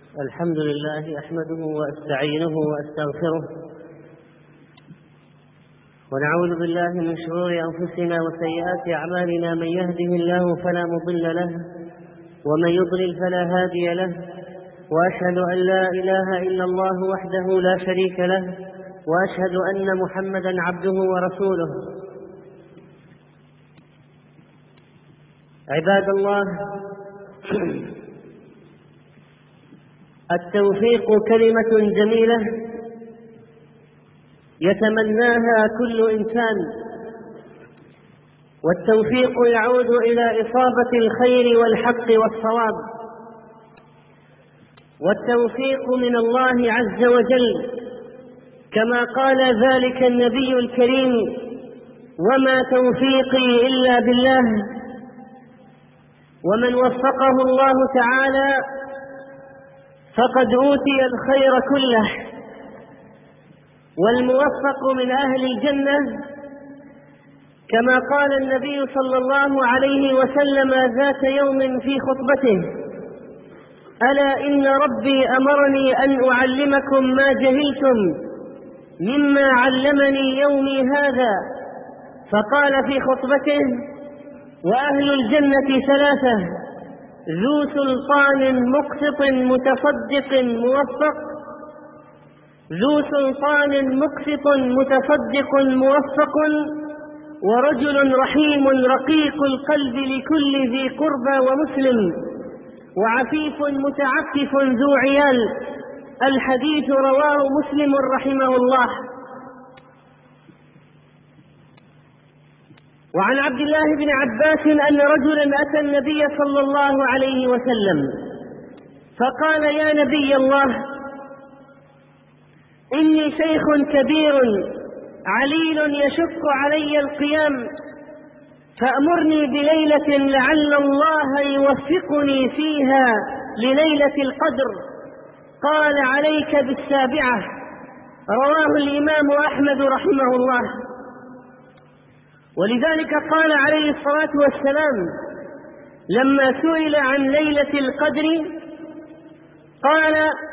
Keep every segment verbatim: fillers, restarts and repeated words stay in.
الحمد لله أحمده وأستعينه وأستغفره ونعوذ بالله من شرور أنفسنا وسيئات أعمالنا. من يهده الله فلا مضل له ومن يضلل فلا هادي له، وأشهد أن لا إله إلا الله وحده لا شريك له، وأشهد أن محمدا عبده ورسوله. عباد الله، التوفيق كلمة جميلة يتمناها كل إنسان، والتوفيق يعود إلى إصابة الخير والحق والصواب، والتوفيق من الله عز وجل كما قال ذلك النبي الكريم: وما توفيقي إلا بالله. ومن وفقه الله تعالى فقد أوتي الخير كله، والموفق من أهل الجنة كما قال النبي صلى الله عليه وسلم ذات يوم في خطبته: ألا إن ربي أمرني أن أعلمكم ما جهلتم مما علمني يومي هذا. فقال في خطبته: وأهل الجنة ثلاثة: ذو سلطان مقسط متصدق موفق ذو سلطان مقسط متصدق موفق ورجل رحيم رقيق القلب لكل ذي قربى ومسلم، وعفيف متعفف ذو عيال. الحديث رواه مسلم رحمه الله. وعن عبد الله بن عباس أن رجلا أتى النبي صلى الله عليه وسلم فقال: يا نبي الله، إني شيخ كبير عليل يشق علي القيام، فأمرني بليلة لعل الله يوفقني فيها لليلة القدر. قال: عليك بالسابعة. رواه الإمام أحمد رحمه الله. ولذلك قال عليه الصلاة والسلام لما سئل عن ليلة القدر قال: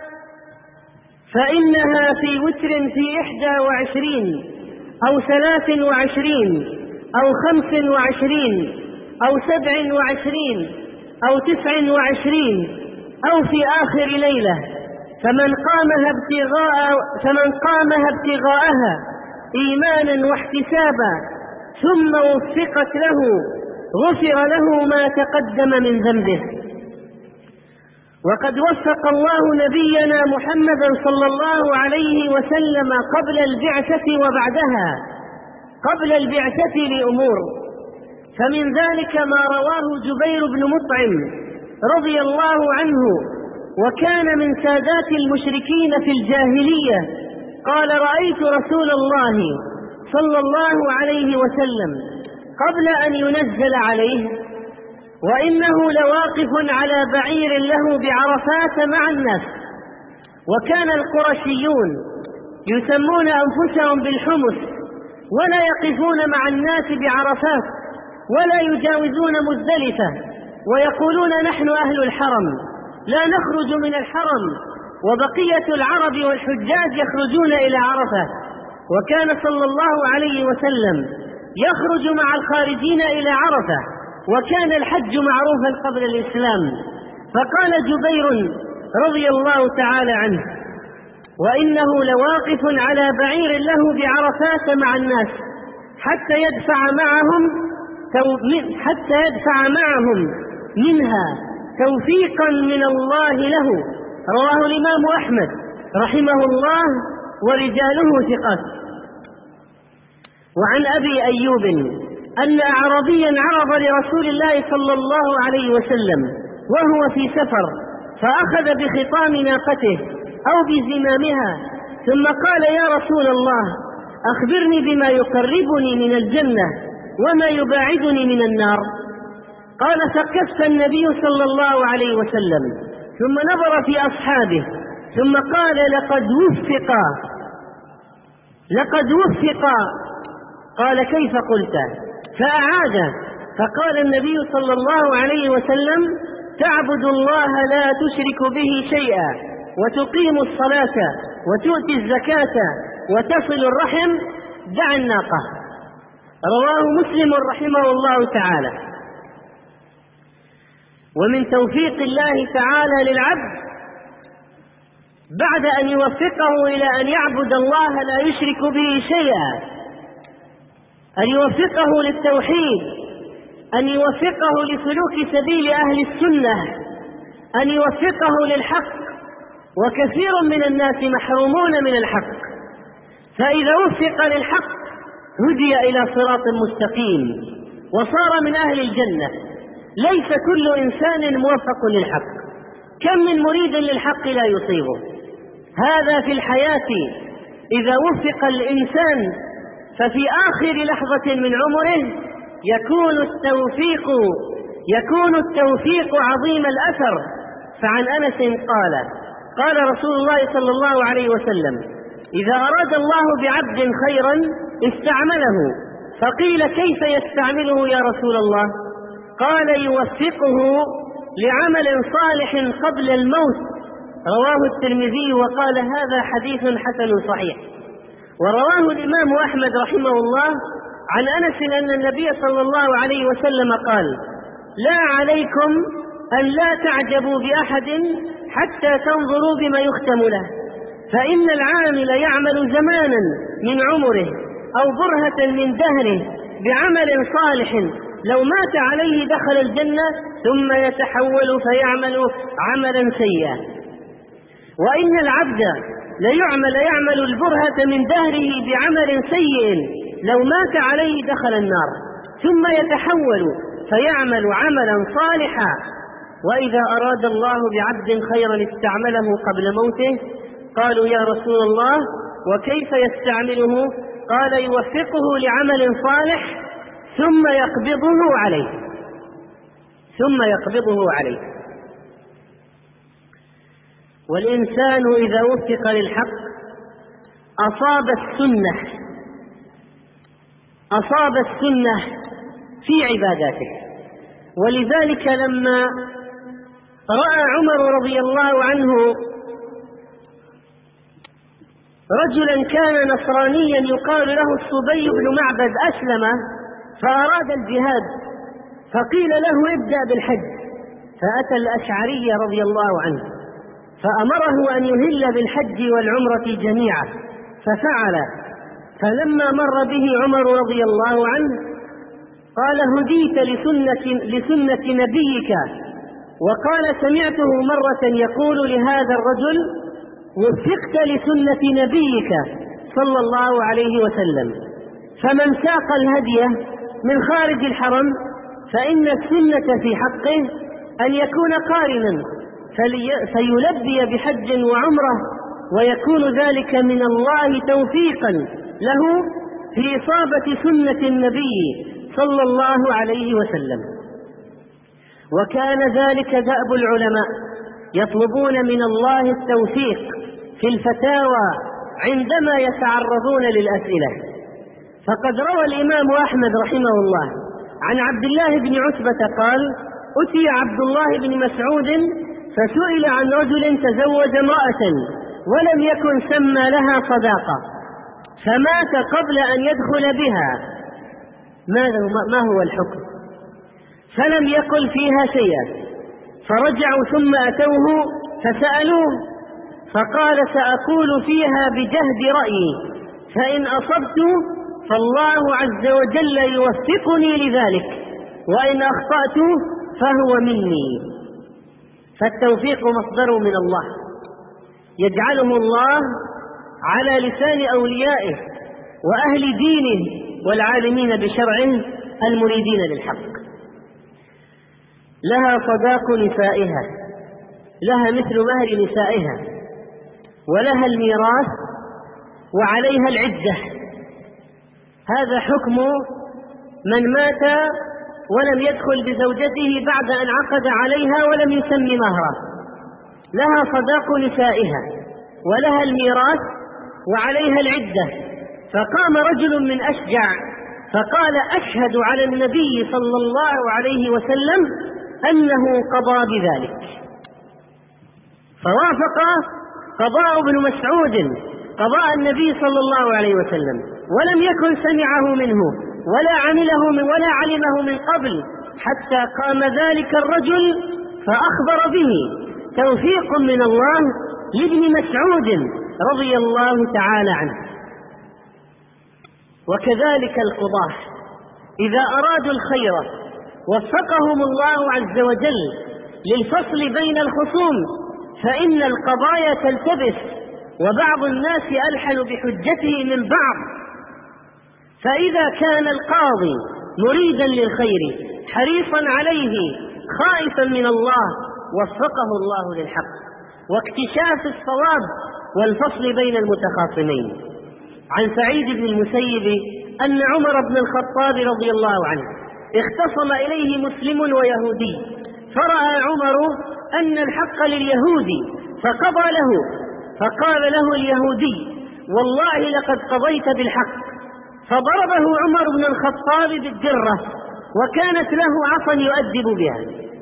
فإنها في وتر في إحدى وعشرين أو ثلاث وعشرين أو خمس وعشرين أو سبع وعشرين أو تسع وعشرين أو في آخر ليلة، فمن قامها ابتغاء فمن قامها ابتغاءها إيمانا واحتسابا ثم وفقت له غفر له ما تقدم من ذنبه. وقد وفق الله نبينا محمدا صلى الله عليه وسلم قبل البعثة وبعدها قبل البعثة لأمور، فمن ذلك ما رواه جبير بن مطعم رضي الله عنه، وكان من سادات المشركين في الجاهلية، قال: رأيت رسول الله صلى الله عليه وسلم قبل أن ينزل عليه وإنه لواقف على بعير له بعرفات مع الناس. وكان القرشيون يسمون أنفسهم بالحمص، ولا يقفون مع الناس بعرفات ولا يجاوزون مزدلفة، ويقولون: نحن أهل الحرم لا نخرج من الحرم، وبقية العرب والحجاج يخرجون إلى عرفة. وكان صلى الله عليه وسلم يخرج مع الخارجين إلى عرفة، وكان الحج معروفا قبل الإسلام. فقال جبير رضي الله تعالى عنه: وإنه لواقف على بعير له بعرفات مع الناس حتى يدفع معهم حتى يدفع معهم منها توفيقا من الله له. رواه الإمام أحمد رحمه الله، ورجاله ثقات. وعن أبي أيوب أن أعرابيا عرض لرسول الله صلى الله عليه وسلم وهو في سفر، فأخذ بخطام ناقته أو بزمامها، ثم قال: يا رسول الله، أخبرني بما يقربني من الجنة وما يباعدني من النار. قال: فكف النبي صلى الله عليه وسلم ثم نظر في أصحابه ثم قال: لقد وفق لقد وفق قال: كيف قلت؟ فأعاد، فقال النبي صلى الله عليه وسلم: تعبد الله لا تشرك به شيئا وتقيم الصلاة وتؤتي الزكاة وتصل الرحم دع الناقة. رواه مسلم رحمه الله تعالى. ومن توفيق الله تعالى للعبد بعد أن يوفقه إلى أن يعبد الله لا يشرك به شيئا، أن يوفقه للتوحيد، أن يوفقه لسلوك سبيل أهل السنة، أن يوفقه للحق، وكثير من الناس محرومون من الحق، فإذا وفق للحق هدي إلى صراط مستقيم وصار من أهل الجنة. ليس كل إنسان موفق للحق، كم من مريد للحق لا يصيبه. هذا في الحياة إذا وفق الإنسان ففي آخر لحظة من عمره يكون التوفيق يكون التوفيق عظيم الأثر. فعن أنس قال قال رسول الله صلى الله عليه وسلم: إذا أراد الله بعبد خيرا استعمله. فقيل: كيف يستعمله يا رسول الله؟ قال: يوفقه لعمل صالح قبل الموت. رواه الترمذي وقال: هذا حديث حسن صحيح. ورواه الإمام أحمد رحمه الله عن أنس أن النبي صلى الله عليه وسلم قال: لا عليكم أن لا تعجبوا بأحد حتى تنظروا بما يختم له، فإن العامل يعمل زمانا من عمره أو برهة من دهره بعمل صالح لو مات عليه دخل الجنة، ثم يتحول فيعمل عملا سيئا. وإن العبد ليعمل يعمل البرهة من دهره بعمل سيء لو مات عليه دخل النار، ثم يتحول فيعمل عملا صالحا. وإذا أراد الله بعبد خيرا استعمله قبل موته. قالوا: يا رسول الله وكيف يستعمله؟ قال: يوفقه لعمل صالح ثم يقبضه عليه ثم يقبضه عليه. والإنسان إذا وفق للحق أصاب السنة أصاب السنة في عباداته. ولذلك لما رأى عمر رضي الله عنه رجلا كان نصرانيا يقال له الصبي بن معبد أسلم فأراد الجهاد، فقيل له: ابدأ بالحج. فأتى الأشعري رضي الله عنه فأمره أن يهل بالحج والعمرة جميعا، ففعل. فلما مر به عمر رضي الله عنه قال: هديت لسنة, لسنة نبيك. وقال: سمعته مرة يقول لهذا الرجل: وفقت لسنة نبيك صلى الله عليه وسلم. فمن ساق الهدي من خارج الحرم فإن السنة في حقه أن يكون قارنا فيلبي بحج وعمرة، ويكون ذلك من الله توفيقا له في إصابة سنة النبي صلى الله عليه وسلم. وكان ذلك دأب العلماء يطلبون من الله التوفيق في الفتاوى عندما يتعرضون للأسئلة. فقد روى الإمام أحمد رحمه الله عن عبد الله بن عتبة قال: أتي عبد الله بن مسعود فسئل عن رجل تزوج امرأة ولم يكن سمى لها صداقة فمات قبل أن يدخل بها، ما هو الحكم؟ فلم يقل فيها شيئا، فرجعوا ثم أتوه فسألوه فقال: سأقول فيها بجهد رأيي، فإن أصبت فالله عز وجل يوفقني لذلك، وإن أخطأت فهو مني. فالتوفيق مصدر من الله يجعله الله على لسان أوليائه وأهل دينه والعالمين بشرعه المريدين للحق. لها صداق نسائها، لها مثل مهر نسائها، ولها الميراث، وعليها العدة. هذا حكم من مات ولم يدخل بزوجته بعد أن عقد عليها ولم يسم مهرا. لها صداق نسائها ولها الميراث وعليها العدة. فقام رجل من أشجع فقال: أشهد على النبي صلى الله عليه وسلم أنه قضى بذلك، فوافق قضاء ابن مسعود قضاء النبي صلى الله عليه وسلم، ولم يكن سمعه منه ولا عمله من ولا علمه من قبل، حتى قام ذلك الرجل فأخبر به، توفيق من الله لابن مسعود رضي الله تعالى عنه. وكذلك القضاة إذا أرادوا الخير وفقهم الله عز وجل للفصل بين الخصوم، فإن القضايا تلتبس وبعض الناس ألحن بحجته من بعض. فإذا كان القاضي مريدا للخير حريصا عليه خائفا من الله وفقه الله للحق واكتشاف الصواب والفصل بين المتخاصمين. عن سعيد بن المسيب أن عمر بن الخطاب رضي الله عنه اختصم إليه مسلم ويهودي، فرأى عمر أن الحق لليهودي فقضى له، فقال له اليهودي: والله لقد قضيت بالحق. فضربه عمر بن الخطاب بالدرة، وكانت له عصا يؤدب بها.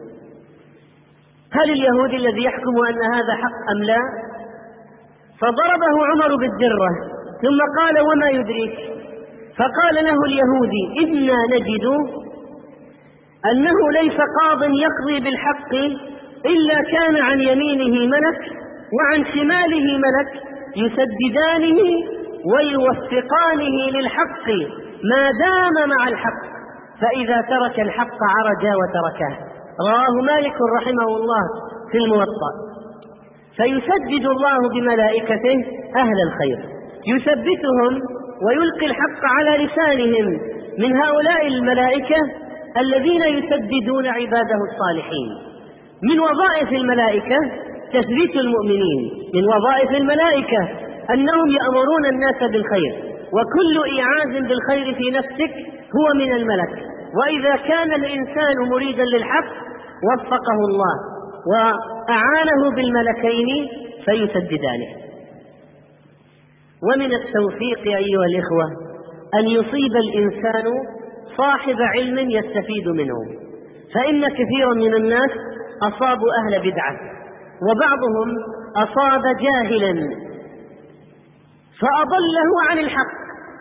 هل اليهودي الذي يحكم أن هذا حق أم لا؟ فضربه عمر بالدرة، ثم قال: وما يدريك؟ فقال له اليهودي: إنا نجد أنه ليس قاض يقضي بالحق إلا كان عن يمينه ملك وعن شماله ملك يسددانه ويوفقانه للحق ما دام مع الحق، فإذا ترك الحق عرج وتركه. رواه مالك رحمه الله في الموطأ. فيسدد الله بملائكته أهل الخير، يثبتهم ويلقي الحق على لسانهم من هؤلاء الملائكة الذين يسددون عباده الصالحين. من وظائف الملائكة تثبيت المؤمنين، من وظائف الملائكة أنهم يأمرون الناس بالخير، وكل إيعاز بالخير في نفسك هو من الملك. وإذا كان الإنسان مريدا للحق وفقه الله وأعانه بالملكين فيسددانه. ومن التوفيق أيها الإخوة أن يصيب الإنسان صاحب علم يستفيد منه، فإن كثيرا من الناس أصابوا أهل بدعة، وبعضهم أصاب جاهلا فأضله عن الحق،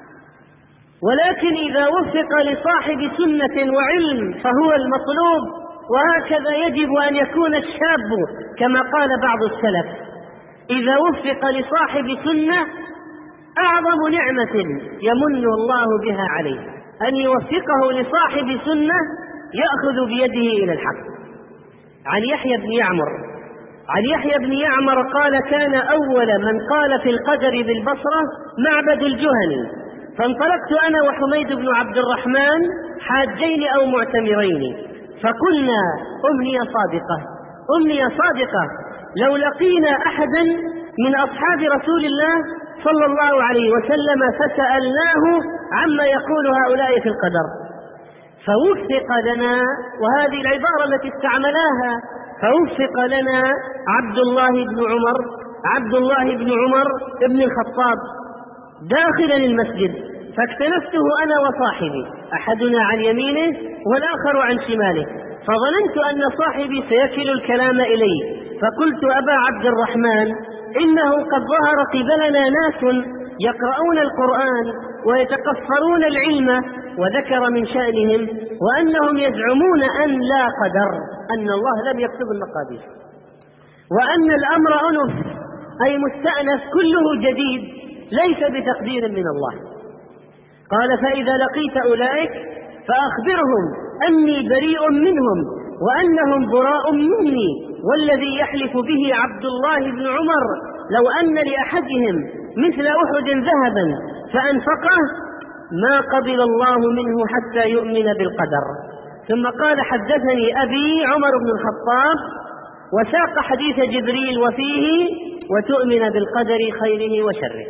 ولكن إذا وفق لصاحب سنة وعلم فهو المطلوب. وهكذا يجب أن يكون الشاب، كما قال بعض السلف: إذا وفق لصاحب سنة أعظم نعمة يمن الله بها عليه أن يوفقه لصاحب سنة يأخذ بيده إلى الحق. عن يحيى بن يعمر عن يحيى بن يعمر قال: كان أول من قال في القدر بالبصرة معبد الجهني، فانطلقت أنا وحميد بن عبد الرحمن حاجين أو معتمرين، فقلنا: أمنية صادقة أمنية صادقة لو لقينا أحدا من أصحاب رسول الله صلى الله عليه وسلم فسألناه عما يقول هؤلاء في القدر. فوفق لنا، وهذه العبارة التي استعملاها، فوفق لنا عبد الله بن عمر عبد الله بن عمر بن الخطاب داخلا المسجد، فاكتنفته أنا وصاحبي، أحدنا عن يمينه والآخر عن شماله، فظننت أن صاحبي سيكل الكلام إلي، فقلت: أبا عبد الرحمن، إنه قد ظهر قبلنا ناس يقرؤون القرآن ويتقفرون العلم، وذكر من شأنهم وأنهم يزعمون أن لا قدر، أن الله لم يكتب المقادير، وأن الأمر أنف أي مستأنف كله جديد ليس بتقدير من الله. قال: فإذا لقيت أولئك فأخبرهم أني بريء منهم وأنهم براء مني، والذي يحلف به عبد الله بن عمر لو أن لأحدهم مثل أحد ذهبا فأنفقه ما قبل الله منه حتى يؤمن بالقدر. ثم قال: حدثني أبي عمر بن الخطاب، وساق حديث جبريل وفيه: وتؤمن بالقدر خيره وشره.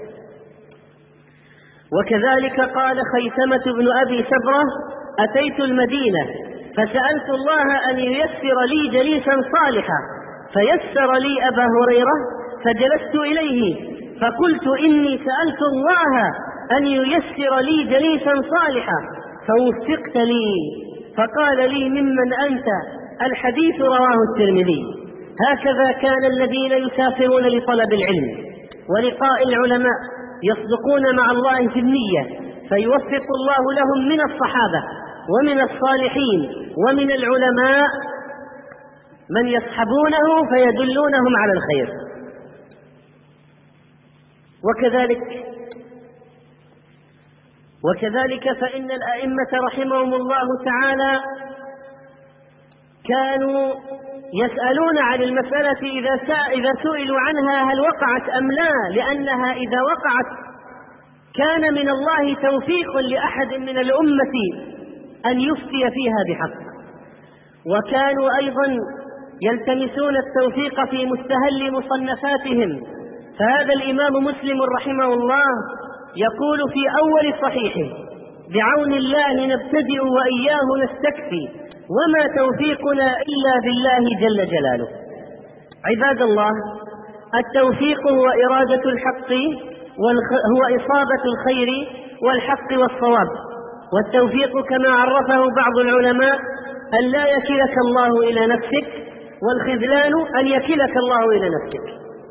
وكذلك قال خيثمة بن أبي سبرة: أتيت المدينة فسألت الله أن ييسر لي جليسا صالحا، فيسر لي أبا هريرة، فجلست إليه فقلت: إني سألت الله أن ييسر لي جليسا صالحا فوفقت لي. فقال لي: ممن أنت؟ الحديث رواه الترمذي. هكذا كان الذين يسافرون لطلب العلم ولقاء العلماء يصدقون مع الله في النية، فيوفق الله لهم من الصحابة ومن الصالحين ومن العلماء من يصحبونه فيدلونهم على الخير. وكذلك وكذلك فإن الأئمة رحمهم الله تعالى كانوا يسألون عن المسألة إذا سئلوا عنها هل وقعت أم لا، لأنها إذا وقعت كان من الله توفيق لأحد من الأمة أن يفتي فيها بحق. وكانوا أيضا يلتمسون التوفيق في مستهل مصنفاتهم. فهذا الإمام مسلم رحمه الله يقول في أول صحيحه: بعون الله نبتدئ وإياه نستكفي وما توفيقنا إلا بالله جل جلاله. عباد الله، التوفيق هو إرادة الحق هو إصابة الخير والحق والصواب. والتوفيق كما عرفه بعض العلماء أن لا يكلك الله إلى نفسك، والخذلان أن يكلك الله إلى نفسك.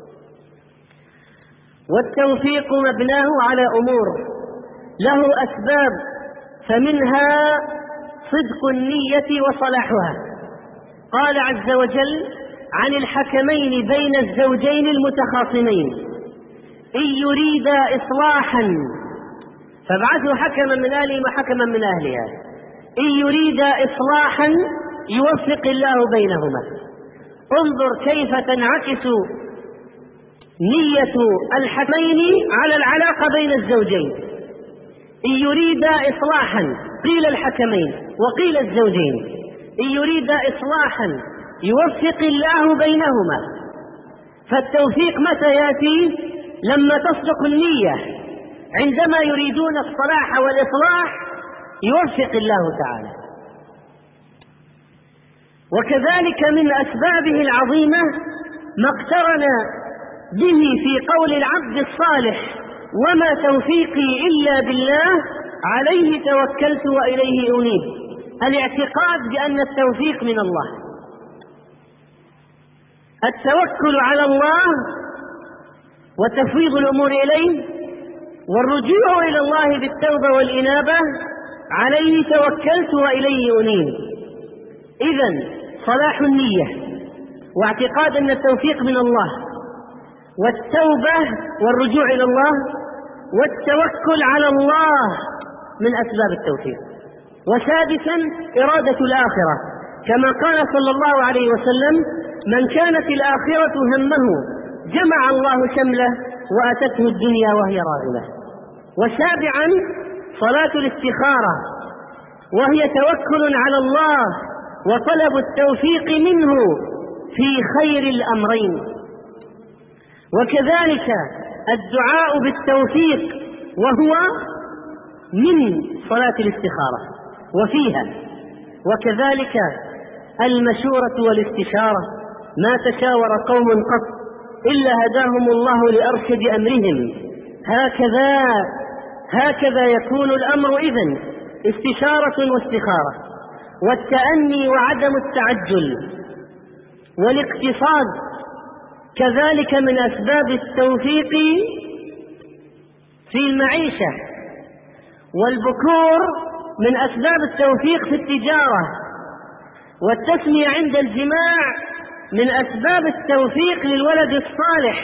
والتوفيق مبناه على أمور له أسباب، فمنها صدق النية وصلاحها. قال عز وجل عن الحكمين بين الزوجين المتخاصمين: إن يريدا إصلاحا فابعثوا حكما من أهله وحكما من أهلها، إن يريدا إصلاحا يوفق الله بينهما. انظر كيف تنعكس نية الحكمين على العلاقة بين الزوجين. إن يريدا إصلاحا، قيل الحكمين وقيل الزوجين، إن يريدا إصلاحا يوفق الله بينهما. فالتوفيق متى يأتي؟ لما تصدق النية. عندما يريدون الصلاح والإصلاح يوفق الله تعالى. وكذلك من أسبابه العظيمة ما اقترن به في قول العبد الصالح: وما توفيقي إلا بالله عليه توكلت وإليه أنيب. الاعتقاد بأن التوفيق من الله، التوكل على الله وتفويض الأمور إليه، والرجوع إلى الله بالتوبة والإنابة: عليه توكلت وإليه أنيب. إذن صلاح النية واعتقاد أن التوفيق من الله، والتوبة والرجوع إلى الله، والتوكل على الله من أسباب التوفيق. وسادسا إرادة الآخرة، كما قال صلى الله عليه وسلم: من كانت الآخرة همه جمع الله شمله وأتته الدنيا وهي راغمة. وسابعا صلاة الاستخارة، وهي توكل على الله وطلب التوفيق منه في خير الأمرين. وكذلك الدعاء بالتوفيق، وهو من صلاة الاستخارة وفيها. وكذلك المشورة والاستشارة، ما تشاور قوم قط إلا هداهم الله لأرشد أمرهم. هكذا هكذا يكون الأمر إذن: استشارة واستخارة، والتأني وعدم التعجل، والاقتصاد كذلك من أسباب التوفيق في المعيشة، والبكور من أسباب التوفيق في التجارة، والتسمية عند الجماع من أسباب التوفيق للولد الصالح.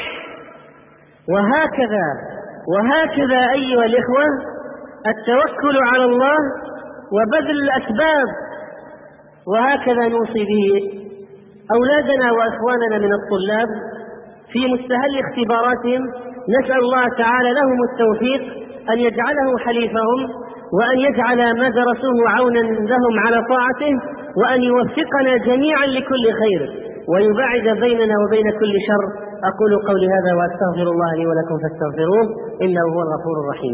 وهكذا وهكذا أيها الإخوة، التوكل على الله وبذل الأسباب. وهكذا نوصي به أولادنا وأخواننا من الطلاب في مستهل اختباراتهم. نسأل الله تعالى لهم التوفيق، أن يجعله حليفهم، وأن يجعل ما درسوه عونا لهم على طاعته، وأن يوفقنا جميعا لكل خير، ويباعد بيننا وبين كل شر. أقول قولي هذا وأستغفر الله لي ولكم فاستغفروه إنه هو الغفور الرحيم.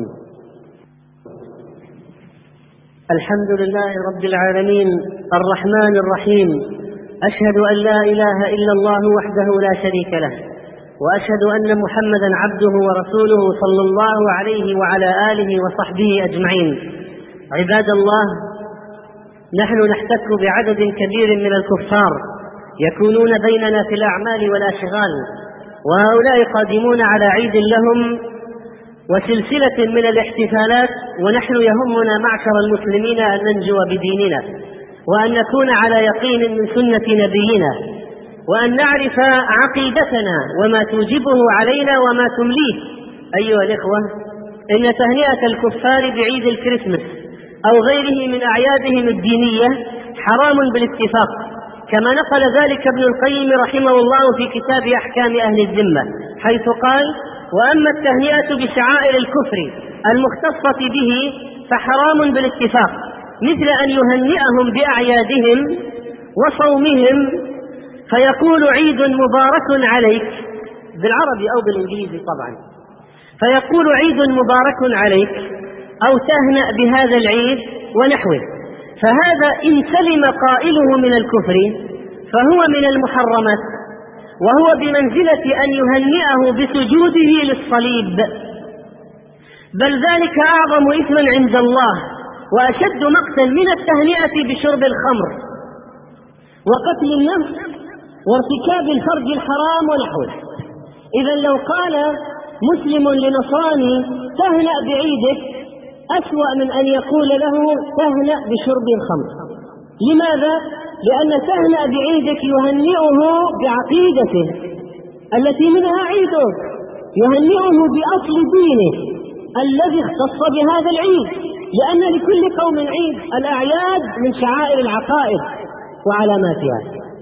الحمد لله رب العالمين الرحمن الرحيم، أشهد أن لا إله إلا الله وحده لا شريك له، وأشهد أن محمدا عبده ورسوله صلى الله عليه وعلى آله وصحبه أجمعين. عباد الله، نحن نحتك بعدد كبير من الكفار يكونون بيننا في الأعمال والأشغال، وهؤلاء قادمون على عيد لهم وسلسلة من الاحتفالات، ونحن يهمنا معشر المسلمين أن ننجو بديننا، وأن نكون على يقين من سنة نبينا، وأن نعرف عقيدتنا وما توجبه علينا وما تمليه. أيها الإخوة، إن تهنئة الكفار بعيد الكريسماس أو غيره من أعيادهم الدينية حرام بالاتفاق، كما نقل ذلك ابن القيم رحمه الله في كتاب أحكام أهل الذمة، حيث قال: وأما التهنئة بشعائر الكفر المختصة به فحرام بالاتفاق، مثل أن يهنئهم بأعيادهم وصومهم، فيقول عيد مبارك عليك بالعربي أو بالإنجليزي طبعا، فيقول عيد مبارك عليك أو تهنأ بهذا العيد ونحوه، فهذا إن سلم قائله من الكفر فهو من المحرمات، وهو بمنزلة أن يهنئه بسجوده للصليب، بل ذلك أعظم إثما عند الله وأشد مقتا من التهنئة بشرب الخمر وقتل النفس وارتكاب الفرج الحرام ونحوه. إذن لو قال مسلم لنصراني تهنأ بعيدك أسوأ من أن يقول له تهنأ بشرب الخمر. لماذا؟ لأن تهنأ بعيدك يهنئه بعقيدته التي منها عيده، يهنئه بأصل دينه الذي اختص بهذا العيد، لأن لكل قوم عيد. الأعياد من شعائر العقائد وعلاماتها.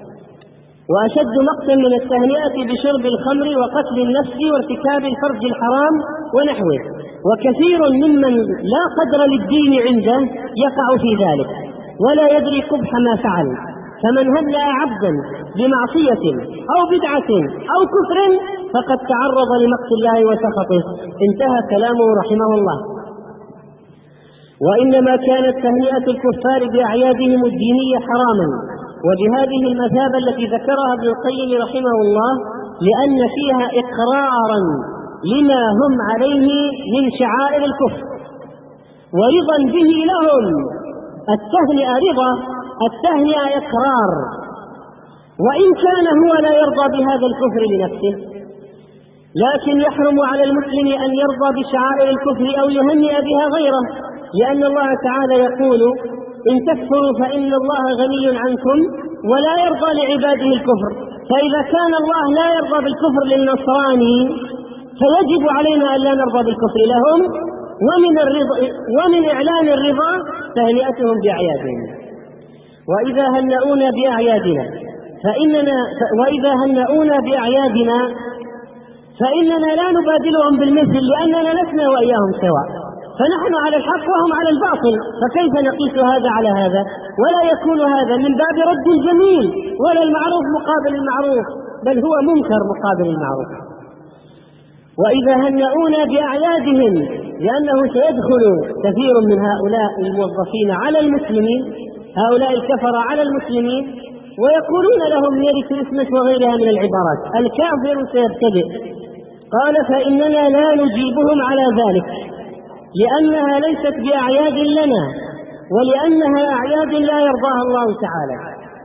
وأشد مقتا من التهنئة بشرب الخمر وقتل النفس وارتكاب الفرج الحرام ونحوه. وكثير ممن لا قدر للدين عنده يقع في ذلك ولا يدري قبح ما فعل، فمن هنأ عبدا بمعصية أو بدعة أو كفر فقد تعرض لمقت الله وسخطه. انتهى كلامه رحمه الله. وإنما كانت تهنئة الكفار بأعيادهم الدينية حراما وبهذه المثابة التي ذكرها ابن القيم رحمه الله، لأن فيها إقرارا لما هم عليه من شعائر الكفر ورضا به لهم. التهنئة رضا، التهنئة إقرار، وإن كان هو لا يرضى بهذا الكفر لنفسه، لكن يحرم على المسلم أن يرضى بشعائر الكفر أو يهنئ بها غيره، لأن الله تعالى يقول: إن تكفروا فإن الله غني عنكم ولا يرضى لعباده الكفر. فإذا كان الله لا يرضى بالكفر للنصراني فيجب علينا أن لا نرضى بالكفر لهم. ومن, الرضا ومن إعلان الرضا تهنئتهم بأعيادهم. وإذا هنؤونا بأعيادنا فإننا وإذا هنؤونا بأعيادنا فإننا لا نبادلهم بالمثل، لأننا لسنا وإياهم سواء، فنحن على الحق وهم على الباطل، فكيف نقيس هذا على هذا؟ ولا يكون هذا من باب رد الجميل، ولا المعروف مقابل المعروف، بل هو منكر مقابل المعروف. وإذا هنؤونا بأعيادهم، لأنه سيدخل كثير من هؤلاء الموظفين على المسلمين، هؤلاء الكفر على المسلمين، ويقولون لهم ميري كريسمس وغيرها من العبارات. الكافر سيبتدئ. قال: فإننا لا نجيبهم على ذلك، لأنها ليست بأعياد لنا، ولأنها أعياد لا يرضاها الله تعالى.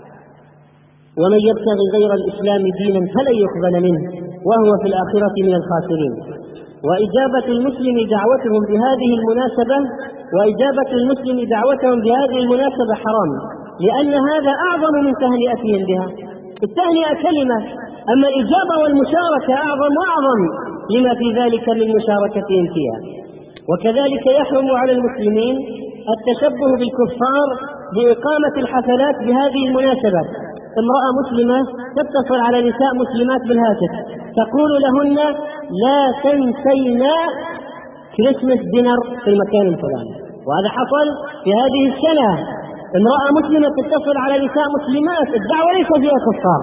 ومن يبتغي غير الإسلام دينا فلن يقبل منه وهو في الآخرة من الخاسرين. وإجابة المسلم دعوتهم بهذه المناسبة وإجابة المسلم دعوتهم بهذه المناسبة حرام، لأن هذا أعظم من تهنئتهم بها. التهنئة كلمة، أما الإجابة والمشاركة أعظم وأعظم لما في ذلك من مشاركتهم فيها. وكذلك يحرم على المسلمين التشبه بالكفار بإقامة الحفلات بهذه المناسبة. امرأة مسلمة تتصل على نساء مسلمات بالهاتف تقول لهن: لا تنسينا كريسمس دينر في المكان الفلاني. وهذا حصل في هذه السنة. امرأة مسلمة تتصل على نساء مسلمات، الدعوة ليس فيها كفار،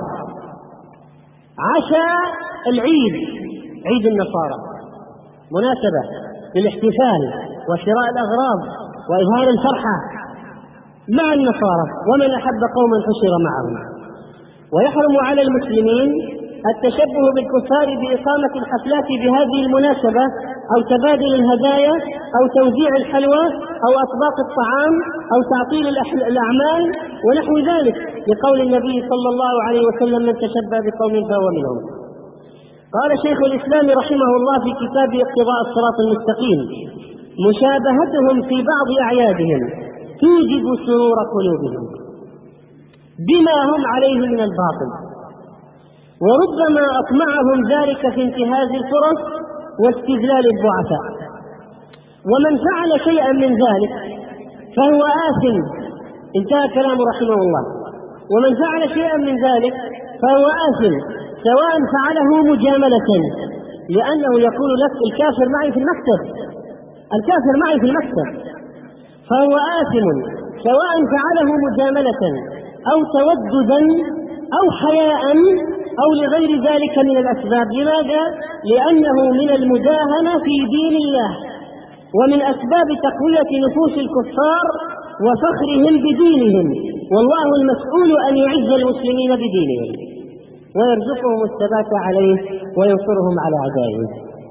عشاء العيد، عيد النصارى، مناسبة للاحتفال وشراء الأغراض وإظهار الفرحة مع النصارى، ومن أحب قوما حشر معهم. ويحرم على المسلمين التشبه بالكفار بإقامة الحفلات بهذه المناسبة أو تبادل الهدايا أو توزيع الحلوى أو أطباق الطعام أو تعطيل الأعمال ونحو ذلك، لقول النبي صلى الله عليه وسلم: من تشبه بقوم فهو منهم. قال شيخ الإسلام رحمه الله في كتابه اقتضاء الصراط المستقيم: مشابهتهم في بعض أعيادهم توجب سرور قلوبهم بما هم عليه من الباطل، وربما أطمعهم ذلك في انتهاز الفرص واستذلال الضعفاء. ومن فعل شيئا من ذلك فهو آثم. انتهى كلامه رحمه الله. ومن فعل شيئا من ذلك فهو آثم، سواء فعله مجاملة، لأنه يقول لك: الكافر معي في المكتب، الكافر معي في المكتب، فهو آثم، سواء فعله مجاملة أو توددا أو حياء أو لغير ذلك من الأسباب. لماذا؟ لأنه من المداهنة في دين الله، ومن أسباب تقوية نفوس الكفار وفخرهم بدينهم، والله المسؤول أن يعز المسلمين بدينهم ويرزقهم الثبات عليه وينصرهم على أعدائهم.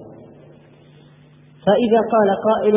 فإذا قال قائل: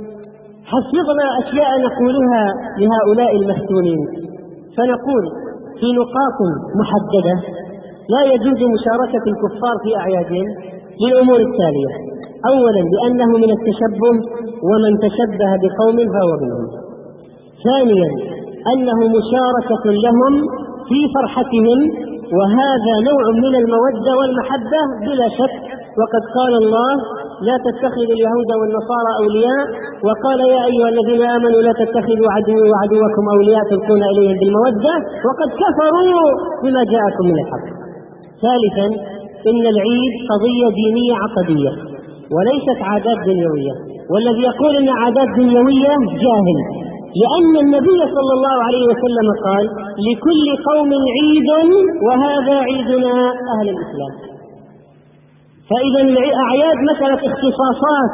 حفظنا أشياء نقولها لهؤلاء المفتونين، فنقول في نقاط محددة: لا يجوز مشاركة الكفار في أعيادهم للأمور التالية: أولا، لأنه من التشبه، ومن تشبه بقوم فهو منهم. ثانيا، أنه مشاركة لهم في فرحتهم، وهذا نوع من المودة والمحبة بلا شك، وقد قال الله: لا تتخذوا اليهود والنصارى أولياء، وقال: يا أيها الذين آمنوا لا تتخذوا عدوي وعدوكم أولياء تلقون إليهم بالمودة وقد كفروا بما جاءكم من الحق. ثالثا، إن العيد قضية دينية عقدية وليست عادات دنيوية، والذي يقول إن عادات دنيوية جاهل، لأن النبي صلى الله عليه وسلم قال: لكل قوم عيد وهذا عيدنا أهل الإسلام. فإذا الأعياد مسألة اختصاصات،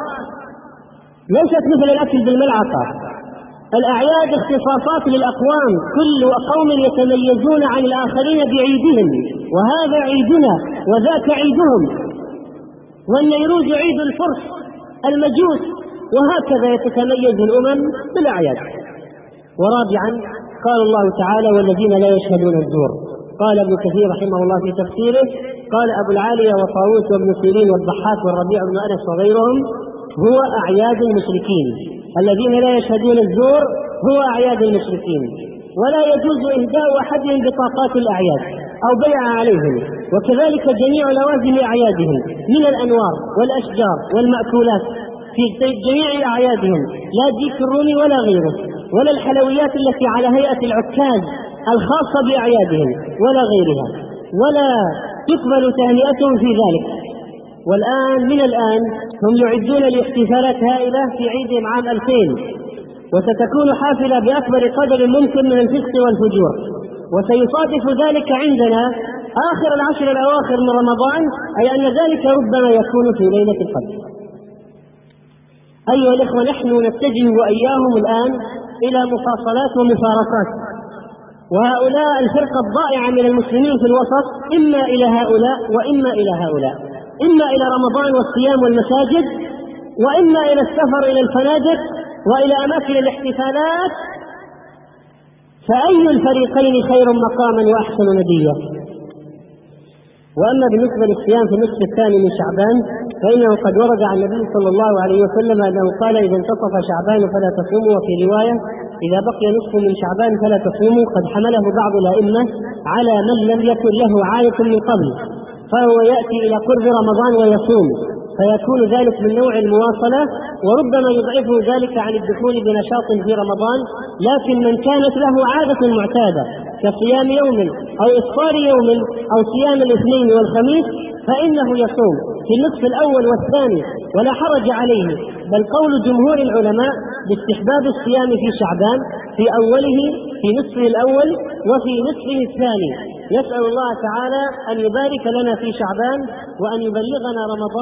ليست مثل الأكل بالملعقة. الأعياد اختصاصات للأقوام، كل قوم يتميزون عن الآخرين بعيدهم، وهذا عيدنا وذاك عيدهم. والنيروز عيد الفرس المجوس، وهكذا يتتميز الأمم بالأعياد. ورابعا، قال الله تعالى: والذين لا يشهدون الزور. قال ابن كثير رحمه الله في تفسيره: قال أبو العالية وطاووس وابن سيرين والضحاك والربيع بن أنس وغيرهم: هو أعياد المشركين. الذين لا يشهدون الزور هو أعياد المشركين، ولا يجوز إهداء أحدهم بطاقات الأعياد أو بيعها عليهم، وكذلك جميع لوازم أعيادهم من الأنوار والأشجار والمأكولات في جميع أعيادهم، لا ديك الرومي ولا غيره، ولا الحلويات التي على هيئة العكاز الخاصة بأعيادهم ولا غيرها، ولا تقبل تهنئتهم في ذلك. والآن من الآن هم يعدون لاحتفالات هائلة في عيدهم عام ألفين، وستكون حافلة بأكبر قدر ممكن من الفسق والفجور، وسيصادف ذلك عندنا آخر العشر الأواخر من رمضان، أي أن ذلك ربما يكون في ليلة القدر. أيها الإخوة، نحن نتجه وإياهم الآن إلى مفاصلات ومفارقات، وهؤلاء الفرقة الضائعة من المسلمين في الوسط إما إلى هؤلاء وإما إلى هؤلاء، إما إلى رمضان والصيام والمساجد، وإما إلى السفر إلى الفنادق وإلى أماكن الاحتفالات. فأي الفريقين خير مقاما وأحسن نديا؟ وأما بالنسبة للصيام في النصف الثاني من شعبان، فإنه قد ورد عن النبي صلى الله عليه وسلم أنه قال: إذا انتصف شعبان فلا تصوموا، وفي رواية: إذا بقي نصف من شعبان فلا تصوموا. قد حمله بعض الأئمة على من لم يكن له عادة من قبل، فهو يأتي إلى قرب رمضان ويصوم، فيكون ذلك من نوع المواصلة، وربما يضعفه ذلك عن الدخول بنشاط في رمضان. لكن من كانت له عادة معتادة كصيام يوم أو إفطار يوم أو صيام الاثنين والخميس فإنه يصوم في النصف الأول والثاني ولا حرج عليه، بل قول جمهور العلماء باستحباب الصيام في شعبان في أوله، في نصفه الأول وفي نصفه الثاني. نسأل الله تعالى أن يبارك لنا في شعبان وأن يبلغنا رمضان.